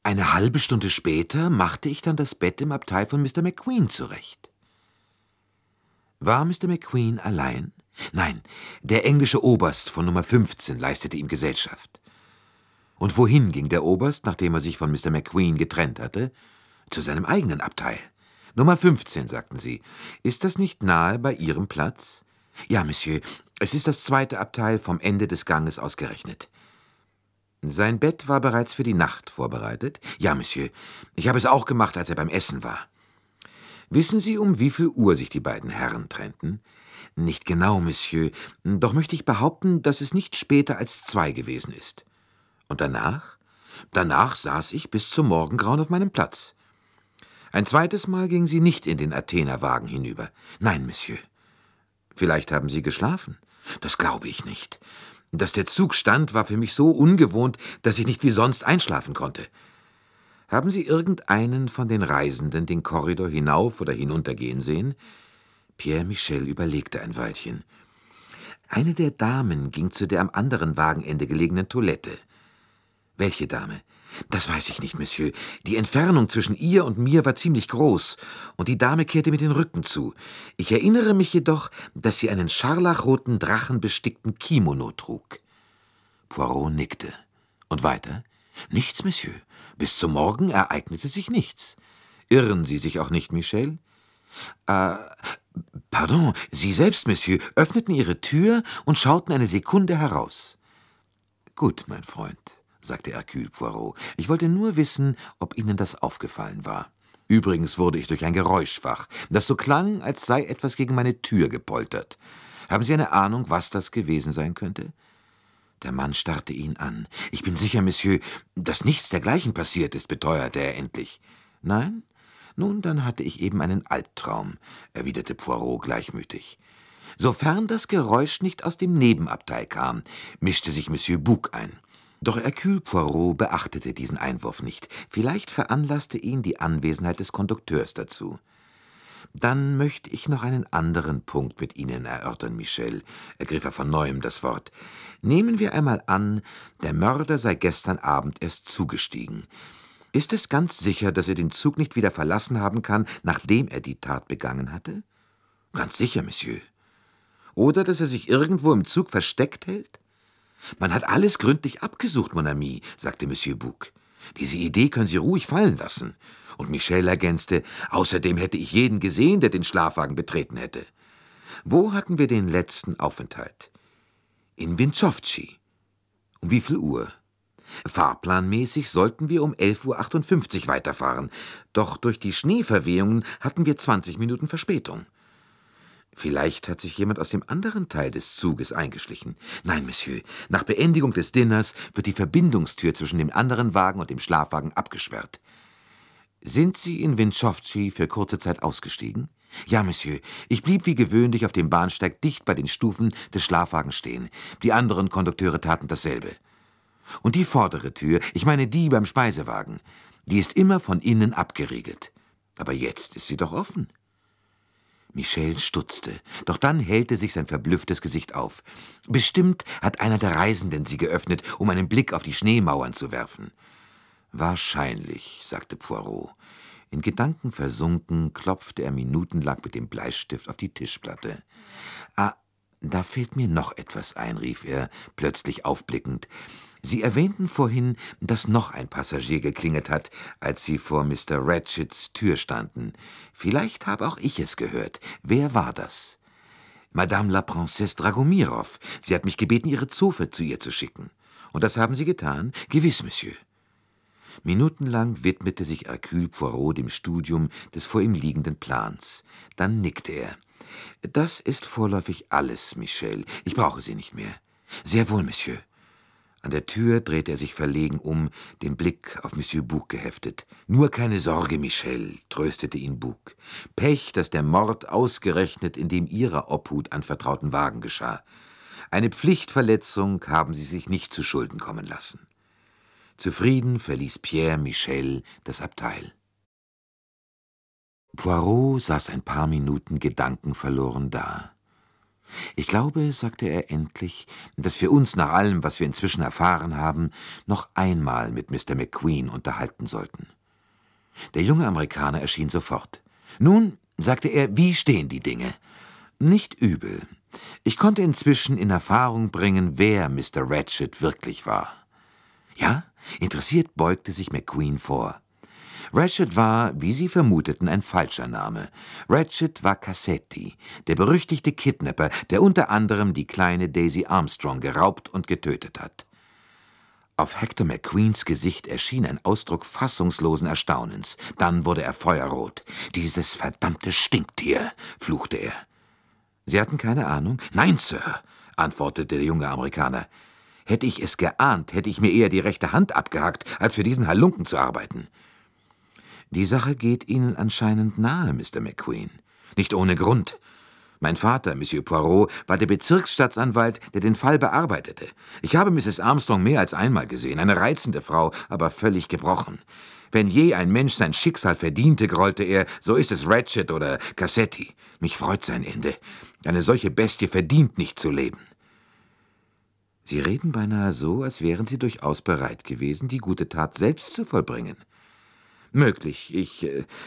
Eine halbe Stunde später machte ich dann das Bett im Abteil von Mr. McQueen zurecht. War Mr. McQueen allein? Nein, der englische Oberst von Nummer 15 leistete ihm Gesellschaft. Und wohin ging der Oberst, nachdem er sich von Mr. McQueen getrennt hatte? Zu seinem eigenen Abteil. Nummer 15, sagten Sie. Ist das nicht nahe bei Ihrem Platz? Ja, Monsieur, es ist das zweite Abteil vom Ende des Ganges aus gerechnet. Sein Bett war bereits für die Nacht vorbereitet? Ja, Monsieur, ich habe es auch gemacht, als er beim Essen war. Wissen Sie, um wie viel Uhr sich die beiden Herren trennten? Nicht genau, Monsieur, doch möchte ich behaupten, dass es nicht später als 2 gewesen ist. Und danach? Danach saß ich bis zum Morgengrauen auf meinem Platz. Ein zweites Mal ging sie nicht in den Athenerwagen hinüber. Nein, Monsieur. Vielleicht haben Sie geschlafen? Das glaube ich nicht. Dass der Zug stand, war für mich so ungewohnt, dass ich nicht wie sonst einschlafen konnte. Haben Sie irgendeinen von den Reisenden den Korridor hinauf oder hinunter gehen sehen? Pierre Michel überlegte ein Weilchen. Eine der Damen ging zu der am anderen Wagenende gelegenen Toilette. Welche Dame? Das weiß ich nicht, Monsieur. Die Entfernung zwischen ihr und mir war ziemlich groß, und die Dame kehrte mir den Rücken zu. Ich erinnere mich jedoch, dass sie einen scharlachroten, drachenbestickten Kimono trug. Poirot nickte. Und weiter? Nichts, Monsieur. Bis zum Morgen ereignete sich nichts. Irren Sie sich auch nicht, Michel? Pardon, Sie selbst, Monsieur, öffneten Ihre Tür und schauten eine Sekunde heraus. Gut, mein Freund, sagte Hercule Poirot. Ich wollte nur wissen, ob Ihnen das aufgefallen war. Übrigens wurde ich durch ein Geräusch wach, das so klang, als sei etwas gegen meine Tür gepoltert. Haben Sie eine Ahnung, was das gewesen sein könnte? Der Mann starrte ihn an. Ich bin sicher, Monsieur, dass nichts dergleichen passiert ist, beteuerte er endlich. Nein? Nun, dann hatte ich eben einen Albtraum, erwiderte Poirot gleichmütig. Sofern das Geräusch nicht aus dem Nebenabteil kam, mischte sich Monsieur Bouc ein. Doch Hercule Poirot beachtete diesen Einwurf nicht. Vielleicht veranlasste ihn die Anwesenheit des Kondukteurs dazu. »Dann möchte ich noch einen anderen Punkt mit Ihnen erörtern, Michel«, ergriff er von Neuem das Wort. »Nehmen wir einmal an, der Mörder sei gestern Abend erst zugestiegen. Ist es ganz sicher, dass er den Zug nicht wieder verlassen haben kann, nachdem er die Tat begangen hatte?« »Ganz sicher, Monsieur.« »Oder dass er sich irgendwo im Zug versteckt hält?« »Man hat alles gründlich abgesucht, mon ami«, sagte Monsieur Bouc. »Diese Idee können Sie ruhig fallen lassen.« Und Michel ergänzte, »Außerdem hätte ich jeden gesehen, der den Schlafwagen betreten hätte.« »Wo hatten wir den letzten Aufenthalt?« »In Winchowschi.« »Um wie viel Uhr?« »Fahrplanmäßig sollten wir um 11:58 Uhr weiterfahren, doch durch die Schneeverwehungen hatten wir 20 Minuten Verspätung.« »Vielleicht hat sich jemand aus dem anderen Teil des Zuges eingeschlichen.« »Nein, Monsieur, nach Beendigung des Dinners wird die Verbindungstür zwischen dem anderen Wagen und dem Schlafwagen abgesperrt.« »Sind Sie in Winchowschi für kurze Zeit ausgestiegen?« »Ja, Monsieur, ich blieb wie gewöhnlich auf dem Bahnsteig dicht bei den Stufen des Schlafwagens stehen. Die anderen Kondukteure taten dasselbe.« »Und die vordere Tür, ich meine die beim Speisewagen, die ist immer von innen abgeriegelt. Aber jetzt ist sie doch offen.« Michel stutzte, doch dann hellte sich sein verblüfftes Gesicht auf. »Bestimmt hat einer der Reisenden sie geöffnet, um einen Blick auf die Schneemauern zu werfen.« »Wahrscheinlich«, sagte Poirot. In Gedanken versunken klopfte er minutenlang mit dem Bleistift auf die Tischplatte. »Ah, da fällt mir noch etwas ein«, rief er, plötzlich aufblickend. »Sie erwähnten vorhin, dass noch ein Passagier geklingelt hat, als Sie vor Mr. Ratchets Tür standen. Vielleicht habe auch ich es gehört. Wer war das?« »Madame la Princesse Dragomirow. Sie hat mich gebeten, ihre Zofe zu ihr zu schicken.« »Und das haben Sie getan?« »Gewiss, Monsieur.« Minutenlang widmete sich Hercule Poirot dem Studium des vor ihm liegenden Plans. Dann nickte er. »Das ist vorläufig alles, Michel. Ich brauche Sie nicht mehr.« »Sehr wohl, Monsieur.« An der Tür drehte er sich verlegen um, den Blick auf Monsieur Bouc geheftet. »Nur keine Sorge, Michel«, tröstete ihn Bouc. »Pech, dass der Mord ausgerechnet in dem Ihrer Obhut anvertrauten Wagen geschah. Eine Pflichtverletzung haben Sie sich nicht zu Schulden kommen lassen.« Zufrieden verließ Pierre Michel das Abteil. Poirot saß ein paar Minuten gedankenverloren da. »Ich glaube«, sagte er endlich, »dass wir uns nach allem, was wir inzwischen erfahren haben, noch einmal mit Mr. McQueen unterhalten sollten.« Der junge Amerikaner erschien sofort. »Nun«, sagte er, »wie stehen die Dinge?« »Nicht übel. Ich konnte inzwischen in Erfahrung bringen, wer Mr. Ratchet wirklich war.« »Ja?« Interessiert beugte sich McQueen vor. Ratchet war, wie Sie vermuteten, ein falscher Name. Ratchet war Cassetti, der berüchtigte Kidnapper, der unter anderem die kleine Daisy Armstrong geraubt und getötet hat. Auf Hector McQueens Gesicht erschien ein Ausdruck fassungslosen Erstaunens. Dann wurde er feuerrot. »Dieses verdammte Stinktier«, fluchte er. »Sie hatten keine Ahnung?« »Nein, Sir«, antwortete der junge Amerikaner. »Hätte ich es geahnt, hätte ich mir eher die rechte Hand abgehackt, als für diesen Halunken zu arbeiten.« »Die Sache geht Ihnen anscheinend nahe, Mr. McQueen.« »Nicht ohne Grund. Mein Vater, Monsieur Poirot, war der Bezirksstaatsanwalt, der den Fall bearbeitete. Ich habe Mrs. Armstrong mehr als einmal gesehen, eine reizende Frau, aber völlig gebrochen. Wenn je ein Mensch sein Schicksal verdiente, grollte er, so ist es Ratchet oder Cassetti. Mich freut sein Ende. Eine solche Bestie verdient nicht zu leben.« »Sie reden beinahe so, als wären Sie durchaus bereit gewesen, die gute Tat selbst zu vollbringen.« »Möglich.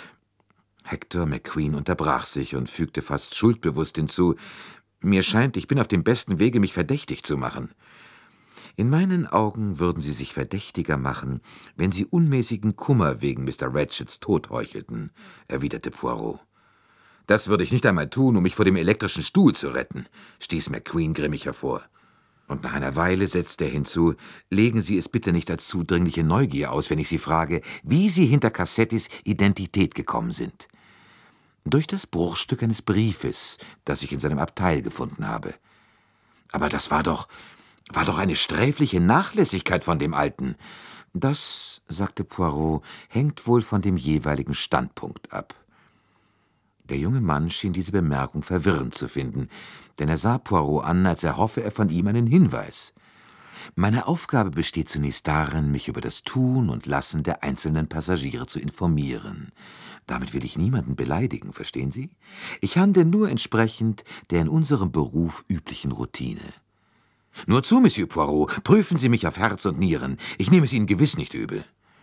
Hector McQueen unterbrach sich und fügte fast schuldbewusst hinzu, »Mir scheint, ich bin auf dem besten Wege, mich verdächtig zu machen.« »In meinen Augen würden Sie sich verdächtiger machen, wenn Sie unmäßigen Kummer wegen Mr. Ratchets Tod heuchelten«, erwiderte Poirot. »Das würde ich nicht einmal tun, um mich vor dem elektrischen Stuhl zu retten«, stieß McQueen grimmig hervor. Und nach einer Weile setzte er hinzu, »Legen Sie es bitte nicht als zudringliche Neugier aus, wenn ich Sie frage, wie Sie hinter Cassettis Identität gekommen sind.« »Durch das Bruchstück eines Briefes, das ich in seinem Abteil gefunden habe.« »Aber das war doch eine sträfliche Nachlässigkeit von dem Alten.« »Das«, sagte Poirot, »hängt wohl von dem jeweiligen Standpunkt ab.« Der junge Mann schien diese Bemerkung verwirrend zu finden, denn er sah Poirot an, als erhoffe er von ihm einen Hinweis. »Meine Aufgabe besteht zunächst darin, mich über das Tun und Lassen der einzelnen Passagiere zu informieren. Damit will ich niemanden beleidigen, verstehen Sie? Ich handle nur entsprechend der in unserem Beruf üblichen Routine.« »Nur zu, Monsieur Poirot, prüfen Sie mich auf Herz und Nieren. Ich nehme es Ihnen gewiss nicht übel.«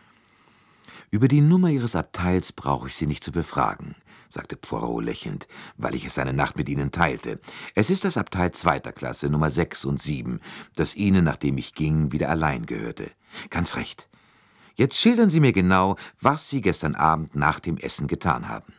»Über die Nummer Ihres Abteils brauche ich Sie nicht zu befragen«, sagte Poirot lächelnd, »weil ich es eine Nacht mit Ihnen teilte. Es ist das Abteil 2. Klasse, Nummer 6 und 7, das Ihnen, nachdem ich ging, wieder allein gehörte.« »Ganz recht. Jetzt schildern Sie mir genau, was Sie gestern Abend nach dem Essen getan haben.«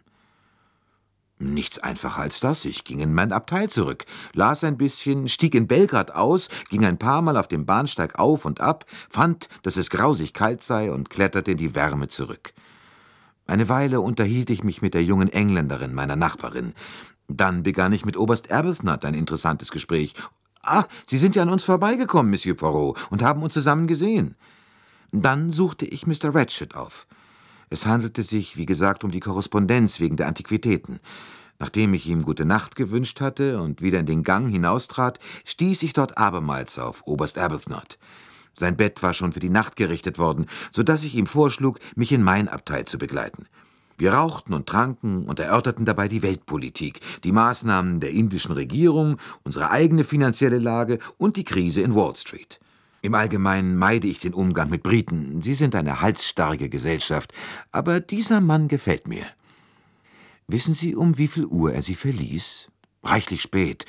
»Nichts einfacher als das. Ich ging in mein Abteil zurück, las ein bisschen, stieg in Belgrad aus, ging ein paar Mal auf dem Bahnsteig auf und ab, fand, dass es grausig kalt sei und kletterte in die Wärme zurück. Eine Weile unterhielt ich mich mit der jungen Engländerin, meiner Nachbarin. Dann begann ich mit Oberst Arbuthnot ein interessantes Gespräch. »Ah, Sie sind ja an uns vorbeigekommen, Monsieur Poirot, und haben uns zusammen gesehen.« Dann suchte ich Mr. Ratchet auf. Es handelte sich, wie gesagt, um die Korrespondenz wegen der Antiquitäten. Nachdem ich ihm gute Nacht gewünscht hatte und wieder in den Gang hinaustrat, stieß ich dort abermals auf Oberst Arbuthnot. Sein Bett war schon für die Nacht gerichtet worden, so dass ich ihm vorschlug, mich in mein Abteil zu begleiten. Wir rauchten und tranken und erörterten dabei die Weltpolitik, die Maßnahmen der indischen Regierung, unsere eigene finanzielle Lage und die Krise in Wall Street. Im Allgemeinen meide ich den Umgang mit Briten. Sie sind eine halsstarrige Gesellschaft, aber dieser Mann gefällt mir.« »Wissen Sie, um wie viel Uhr er Sie verließ?« »Reichlich spät.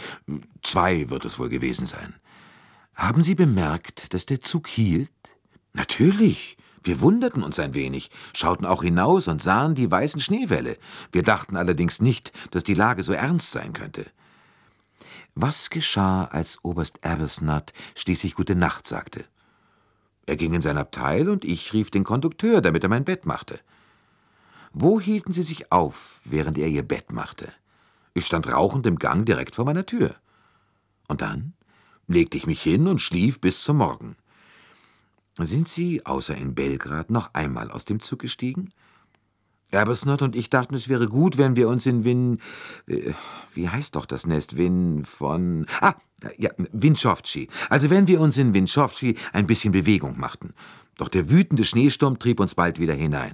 2 wird es wohl gewesen sein.« »Haben Sie bemerkt, dass der Zug hielt?« »Natürlich. Wir wunderten uns ein wenig, schauten auch hinaus und sahen die weißen Schneewälle. Wir dachten allerdings nicht, dass die Lage so ernst sein könnte.« »Was geschah, als Oberst Arbuthnot schließlich Gute Nacht sagte?« »Er ging in sein Abteil und ich rief den Kondukteur, damit er mein Bett machte.« »Wo hielten Sie sich auf, während er Ihr Bett machte?« »Ich stand rauchend im Gang direkt vor meiner Tür.« »Und dann?« »Legte ich mich hin und schlief bis zum Morgen.« »Sind Sie, außer in Belgrad, noch einmal aus dem Zug gestiegen?« »Arbuthnot und ich dachten, es wäre gut, wenn wir uns in wie heißt doch das Nest? Winchowschi. Also wenn wir uns in Winchowschi ein bisschen Bewegung machten. Doch der wütende Schneesturm trieb uns bald wieder hinein.«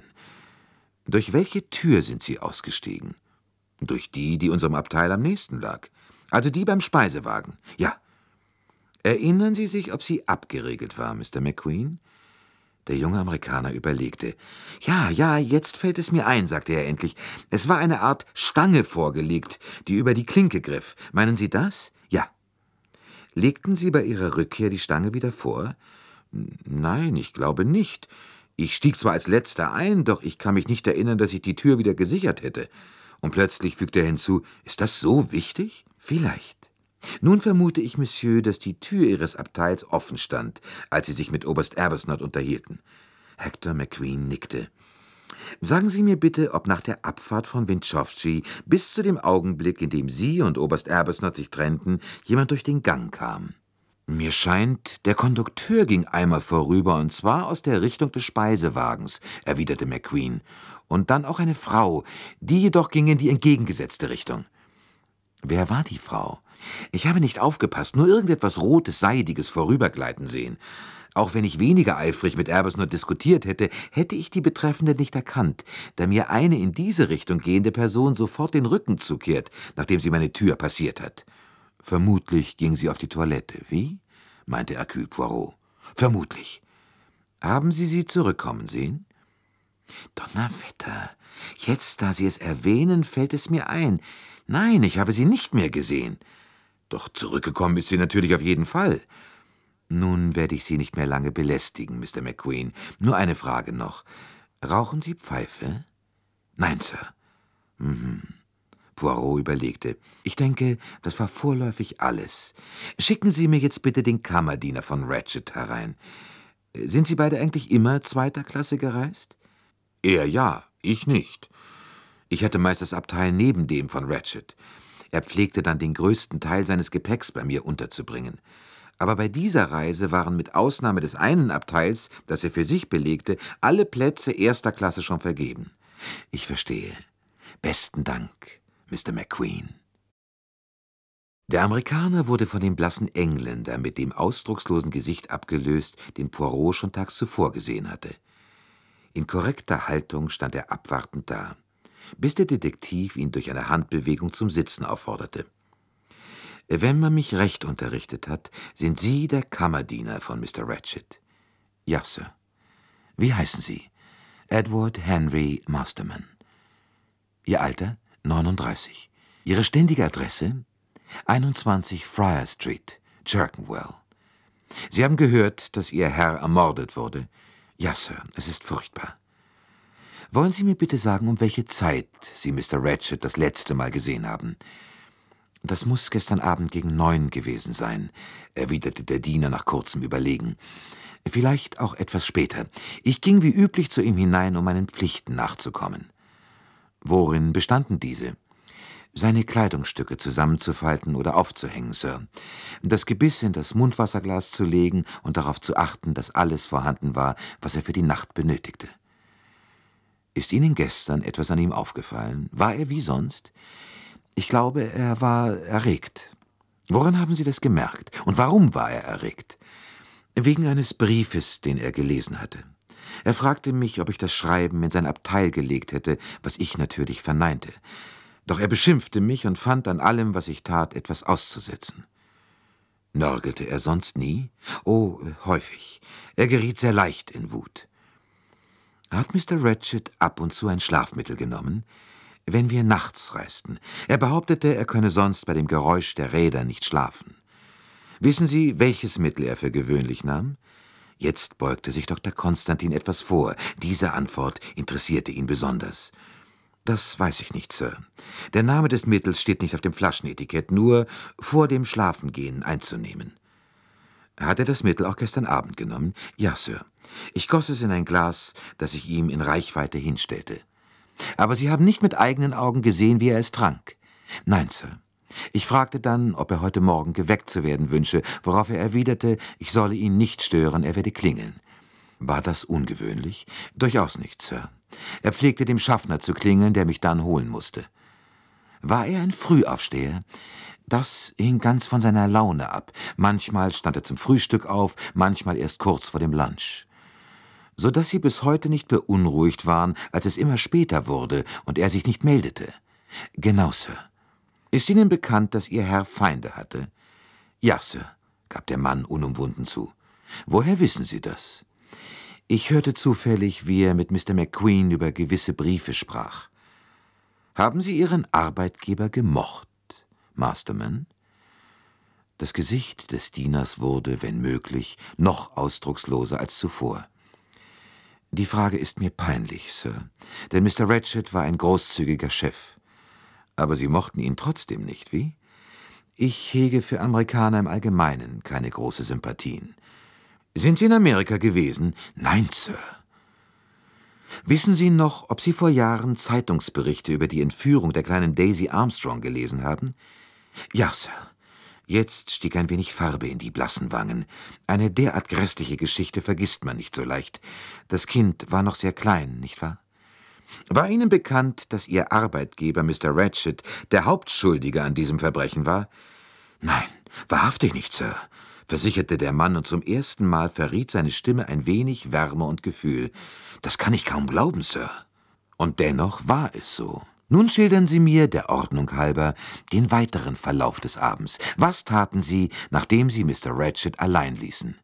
»Durch welche Tür sind Sie ausgestiegen?« »Durch die, die unserem Abteil am nächsten lag.« Also die beim Speisewagen. Ja. Erinnern Sie sich, ob sie abgeriegelt war, Mr. McQueen? Der junge Amerikaner überlegte. Ja, jetzt fällt es mir ein, sagte er endlich. Es war eine Art Stange vorgelegt, die über die Klinke griff. Meinen Sie das? Ja. Legten Sie bei Ihrer Rückkehr die Stange wieder vor? Nein, ich glaube nicht. Ich stieg zwar als Letzter ein, doch ich kann mich nicht erinnern, dass ich die Tür wieder gesichert hätte. Und plötzlich fügte er hinzu, ist das so wichtig? Vielleicht. Nun vermute ich, Monsieur, dass die Tür Ihres Abteils offen stand, als Sie sich mit Oberst Arbuthnot unterhielten. Hector McQueen nickte. Sagen Sie mir bitte, ob nach der Abfahrt von Winchowsky bis zu dem Augenblick, in dem Sie und Oberst Arbuthnot sich trennten, jemand durch den Gang kam. Mir scheint, der Kondukteur ging einmal vorüber, und zwar aus der Richtung des Speisewagens, erwiderte McQueen. Und dann auch eine Frau, die jedoch ging in die entgegengesetzte Richtung. Wer war die Frau? Ich habe nicht aufgepasst, nur irgendetwas Rotes, Seidiges vorübergleiten sehen. Auch wenn ich weniger eifrig mit Arbuthnot diskutiert hätte, hätte ich die Betreffende nicht erkannt, da mir eine in diese Richtung gehende Person sofort den Rücken zukehrt, nachdem sie meine Tür passiert hat. Vermutlich ging sie auf die Toilette. Wie? Meinte Hercule Poirot. Vermutlich. Haben Sie sie zurückkommen sehen? Donnerwetter, jetzt, da Sie es erwähnen, fällt es mir ein. Nein, ich habe sie nicht mehr gesehen. Doch zurückgekommen ist sie natürlich auf jeden Fall. Nun werde ich Sie nicht mehr lange belästigen, Mr. McQueen. Nur eine Frage noch. Rauchen Sie Pfeife? Nein, Sir. Poirot überlegte. Ich denke, das war vorläufig alles. Schicken Sie mir jetzt bitte den Kammerdiener von Ratchet herein. Sind Sie beide eigentlich immer zweiter Klasse gereist? Er ja, ich nicht. Ich hatte meist das Abteil neben dem von Ratchet. Er pflegte dann den größten Teil seines Gepäcks bei mir unterzubringen. Aber bei dieser Reise waren mit Ausnahme des einen Abteils, das er für sich belegte, alle Plätze erster Klasse schon vergeben. Ich verstehe. Besten Dank, Mr. McQueen. Der Amerikaner wurde von dem blassen Engländer mit dem ausdruckslosen Gesicht abgelöst, den Poirot schon tags zuvor gesehen hatte. In korrekter Haltung stand er abwartend da, bis der Detektiv ihn durch eine Handbewegung zum Sitzen aufforderte. »Wenn man mich recht unterrichtet hat, sind Sie der Kammerdiener von Mr. Ratchet?« »Ja, Sir.« »Wie heißen Sie?« »Edward Henry Masterman.« »Ihr Alter?« »39.« »Ihre ständige Adresse?« »21 Friar Street, Clerkenwell.« »Sie haben gehört, dass Ihr Herr ermordet wurde?« »Ja, Sir, es ist furchtbar.« »Wollen Sie mir bitte sagen, um welche Zeit Sie Mr. Ratchet das letzte Mal gesehen haben?« »Das muss gestern Abend gegen 9 gewesen sein«, erwiderte der Diener nach kurzem Überlegen. »Vielleicht auch etwas später. Ich ging wie üblich zu ihm hinein, um meinen Pflichten nachzukommen.« »Worin bestanden diese?« »Seine Kleidungsstücke zusammenzufalten oder aufzuhängen, Sir. Das Gebiss in das Mundwasserglas zu legen und darauf zu achten, dass alles vorhanden war, was er für die Nacht benötigte.« »Ist Ihnen gestern etwas an ihm aufgefallen? War er wie sonst?« »Ich glaube, er war erregt.« »Woran haben Sie das gemerkt? Und warum war er erregt?« »Wegen eines Briefes, den er gelesen hatte. Er fragte mich, ob ich das Schreiben in sein Abteil gelegt hätte, was ich natürlich verneinte. Doch er beschimpfte mich und fand an allem, was ich tat, etwas auszusetzen.« »Nörgelte er sonst nie?« »Oh, häufig. Er geriet sehr leicht in Wut.« »Hat Mr. Ratchet ab und zu ein Schlafmittel genommen?« »Wenn wir nachts reisten. Er behauptete, er könne sonst bei dem Geräusch der Räder nicht schlafen.« »Wissen Sie, welches Mittel er für gewöhnlich nahm?« Jetzt beugte sich Dr. Konstantin etwas vor. Diese Antwort interessierte ihn besonders. »Das weiß ich nicht, Sir. Der Name des Mittels steht nicht auf dem Flaschenetikett, nur vor dem Schlafengehen einzunehmen.« »Hat er das Mittel auch gestern Abend genommen?« »Ja, Sir. Ich goss es in ein Glas, das ich ihm in Reichweite hinstellte.« »Aber Sie haben nicht mit eigenen Augen gesehen, wie er es trank?« »Nein, Sir. Ich fragte dann, ob er heute Morgen geweckt zu werden wünsche, worauf er erwiderte, ich solle ihn nicht stören, er werde klingeln.« »War das ungewöhnlich?« »Durchaus nicht, Sir. Er pflegte dem Schaffner zu klingeln, der mich dann holen musste.« »War er ein Frühaufsteher?« »Das hing ganz von seiner Laune ab. Manchmal stand er zum Frühstück auf, manchmal erst kurz vor dem Lunch.« »So dass Sie bis heute nicht beunruhigt waren, als es immer später wurde und er sich nicht meldete?« »Genau, Sir.« Ist Ihnen bekannt, dass Ihr Herr Feinde hatte?« »Ja, Sir«, gab der Mann unumwunden zu. »Woher wissen Sie das?« »Ich hörte zufällig, wie er mit Mr. McQueen über gewisse Briefe sprach.« »Haben Sie Ihren Arbeitgeber gemocht, Masterman?« Das Gesicht des Dieners wurde, wenn möglich, noch ausdrucksloser als zuvor. »Die Frage ist mir peinlich, Sir, denn Mr. Ratchet war ein großzügiger Chef. Aber Sie mochten ihn trotzdem nicht, wie? Ich hege für Amerikaner im Allgemeinen keine große Sympathien. Sind Sie in Amerika gewesen?« »Nein, Sir.« »Wissen Sie noch, ob Sie vor Jahren Zeitungsberichte über die Entführung der kleinen Daisy Armstrong gelesen haben?« »Ja, Sir.« Jetzt stieg ein wenig Farbe in die blassen Wangen. Eine derart grässliche Geschichte vergisst man nicht so leicht. Das Kind war noch sehr klein, nicht wahr? War Ihnen bekannt, dass Ihr Arbeitgeber, Mr. Ratchet, der Hauptschuldige an diesem Verbrechen war?« »Nein, wahrhaftig nicht, Sir«, versicherte der Mann, und zum ersten Mal verriet seine Stimme ein wenig Wärme und Gefühl. »Das kann ich kaum glauben, Sir.« Und dennoch war es so. Nun schildern Sie mir, der Ordnung halber, den weiteren Verlauf des Abends. Was taten Sie, nachdem Sie Mr. Ratchet allein ließen?«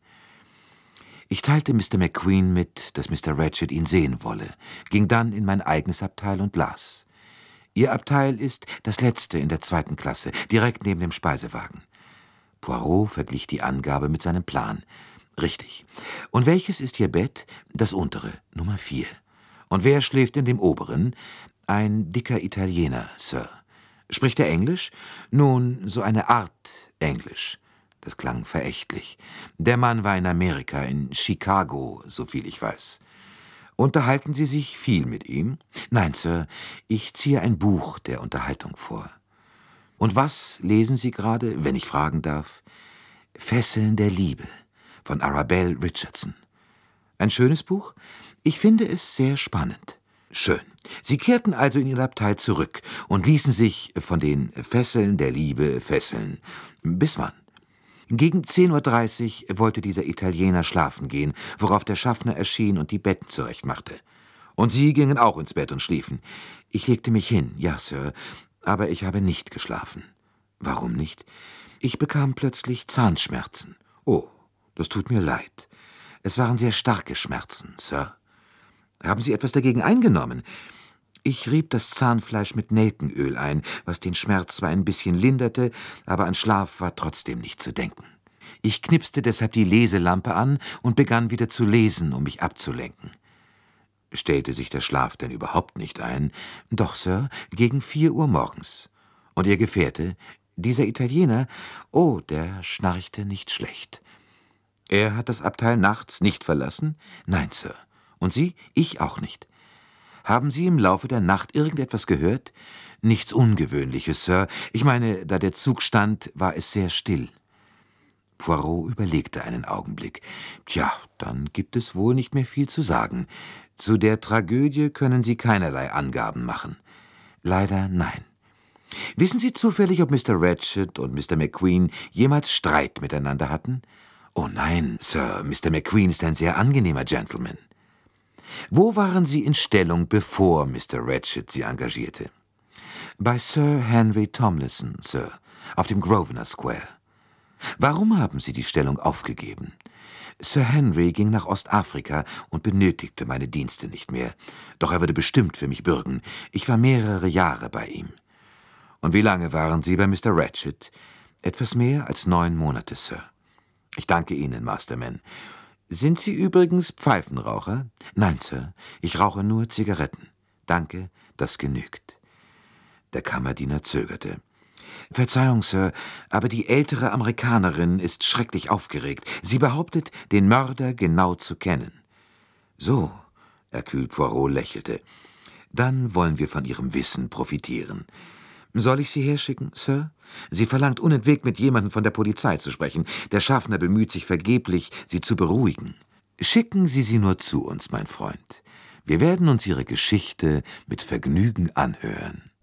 »Ich teilte Mr. McQueen mit, dass Mr. Ratchet ihn sehen wolle, ging dann in mein eigenes Abteil und las. Ihr Abteil ist das letzte in der 2. Klasse, direkt neben dem Speisewagen.« Poirot verglich die Angabe mit seinem Plan. »Richtig. Und welches ist Ihr Bett?« »Das untere, Nummer 4. Und wer schläft in dem oberen?« »Ein dicker Italiener, Sir.« »Spricht er Englisch?« »Nun, so eine Art Englisch.« Das klang verächtlich. »Der Mann war in Amerika, in Chicago, soviel ich weiß.« »Unterhalten Sie sich viel mit ihm?« »Nein, Sir, ich ziehe ein Buch der Unterhaltung vor.« »Und was lesen Sie gerade, wenn ich fragen darf?« »Fesseln der Liebe« von Arabelle Richardson. »Ein schönes Buch? Ich finde es sehr spannend.« »Schön. Sie kehrten also in Ihr Abteil zurück und ließen sich von den Fesseln der Liebe fesseln. Bis wann?« »Gegen 10:30 Uhr wollte dieser Italiener schlafen gehen, worauf der Schaffner erschien und die Betten zurechtmachte. Und Sie gingen auch ins Bett und schliefen.« »Ich legte mich hin, ja, Sir, aber ich habe nicht geschlafen.« »Warum nicht?« »Ich bekam plötzlich Zahnschmerzen.« »Oh, das tut mir leid. Es waren sehr starke Schmerzen, Sir.« »Haben Sie etwas dagegen eingenommen?« »Ich rieb das Zahnfleisch mit Nelkenöl ein, was den Schmerz zwar ein bisschen linderte, aber an Schlaf war trotzdem nicht zu denken. Ich knipste deshalb die Leselampe an und begann wieder zu lesen, um mich abzulenken.« »Stellte sich der Schlaf denn überhaupt nicht ein?« »Doch, Sir, gegen 4 Uhr morgens.« »Und Ihr Gefährte, dieser Italiener?« »Oh, der schnarchte nicht schlecht.« »Er hat das Abteil nachts nicht verlassen?« »Nein, Sir.« »Und Sie?« »Ich auch nicht.« »Haben Sie im Laufe der Nacht irgendetwas gehört?« »Nichts Ungewöhnliches, Sir. Ich meine, da der Zug stand, war es sehr still.« Poirot überlegte einen Augenblick. »Tja, dann gibt es wohl nicht mehr viel zu sagen. Zu der Tragödie können Sie keinerlei Angaben machen.« »Leider nein.« »Wissen Sie zufällig, ob Mr. Ratchet und Mr. McQueen jemals Streit miteinander hatten?« »Oh nein, Sir, Mr. McQueen ist ein sehr angenehmer Gentleman.« »Wo waren Sie in Stellung, bevor Mr. Ratchet Sie engagierte?« »Bei Sir Henry Tomlinson, Sir, auf dem Grosvenor Square.« »Warum haben Sie die Stellung aufgegeben?« »Sir Henry ging nach Ostafrika und benötigte meine Dienste nicht mehr. Doch er würde bestimmt für mich bürgen. Ich war mehrere Jahre bei ihm.« »Und wie lange waren Sie bei Mr. Ratchet?« »Etwas mehr als 9 Monate, Sir.« »Ich danke Ihnen, Masterman. Sind Sie übrigens Pfeifenraucher?« »Nein, Sir, ich rauche nur Zigaretten.« »Danke, das genügt.« Der Kammerdiener zögerte. »Verzeihung, Sir, aber die ältere Amerikanerin ist schrecklich aufgeregt. Sie behauptet, den Mörder genau zu kennen.« »So«, Hercule Poirot lächelte, »dann wollen wir von Ihrem Wissen profitieren. Soll ich Sie herschicken, Sir? Sie verlangt unentwegt, mit jemandem von der Polizei zu sprechen. Der Schaffner bemüht sich vergeblich, Sie zu beruhigen. Schicken Sie sie nur zu uns, mein Freund. Wir werden uns Ihre Geschichte mit Vergnügen anhören.«